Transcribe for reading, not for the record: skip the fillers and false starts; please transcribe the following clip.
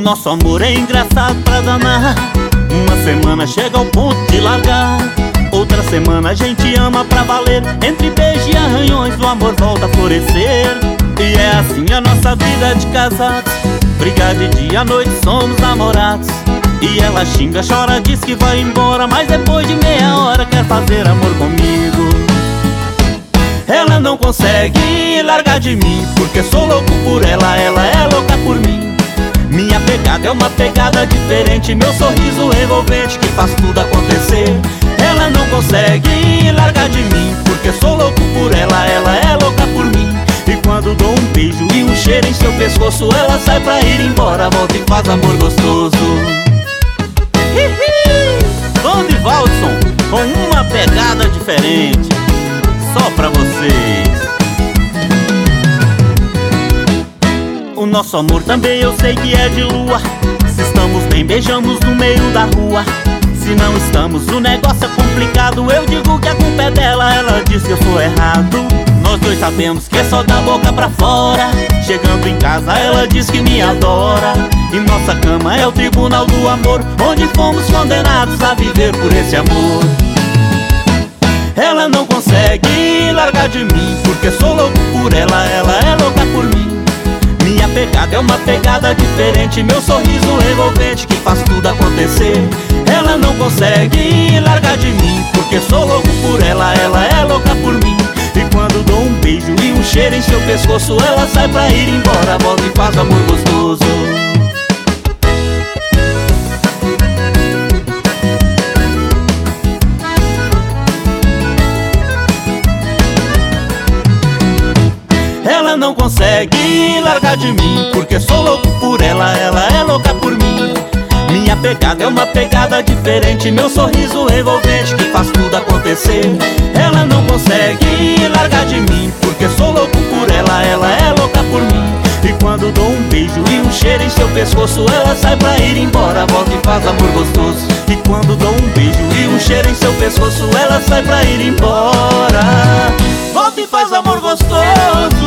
nosso amor é engraçado pra danar. Uma semana chega ao ponto de largar, outra semana a gente ama pra valer. Entre beijos e arranhões o amor volta a florescer. E é assim a nossa vida de casados, briga de dia à noite, somos namorados. E ela xinga, chora, diz que vai embora, mas depois de meia hora quer fazer amor comigo. Ela não consegue largar de mim, porque sou louco por ela, ela é louca por mim. Minha pegada é uma pegada diferente, meu sorriso envolvente que faz tudo acontecer. Ela não consegue largar de mim, porque sou louco por ela, ela é louca por mim. E quando dou um beijo e um cheiro em seu pescoço, ela sai pra ir embora, volta e faz amor gostoso. Tom de Valdson com uma pegada diferente, só pra vocês. O nosso amor também eu sei que é de lua. Se estamos bem, beijamos no meio da rua. Se não estamos, o negócio é complicado. Eu digo que a culpa é dela, ela diz que eu sou errado. Nós dois sabemos que é só da boca pra fora. Chegando em casa ela diz que me adora. E nossa cama é o tribunal do amor, onde fomos condenados a viver por esse amor. Ela não consegue largar de mim, porque sou louco por ela, ela é louca por mim. Minha pegada é uma pegada diferente, meu sorriso envolvente que faz tudo acontecer. Ela não consegue largar de mim, porque sou louco por ela, ela é louca por mim. E quando dou um beijo e um cheiro em seu pescoço, ela sai pra ir embora, volta e faz amor gostoso. Ela não consegue largar de mim, porque sou louco por ela, ela é louca por mim. Minha pegada é uma pegada diferente, meu sorriso envolvente que faz tudo acontecer. Ela não consegue largar de mim, porque sou louco por ela, ela é louca por mim. E quando dou um beijo e um cheiro em seu pescoço, ela sai pra ir embora, volta e faz amor gostoso. E quando dou um beijo e um cheiro em seu pescoço, ela sai pra ir embora, volta e faz amor gostoso.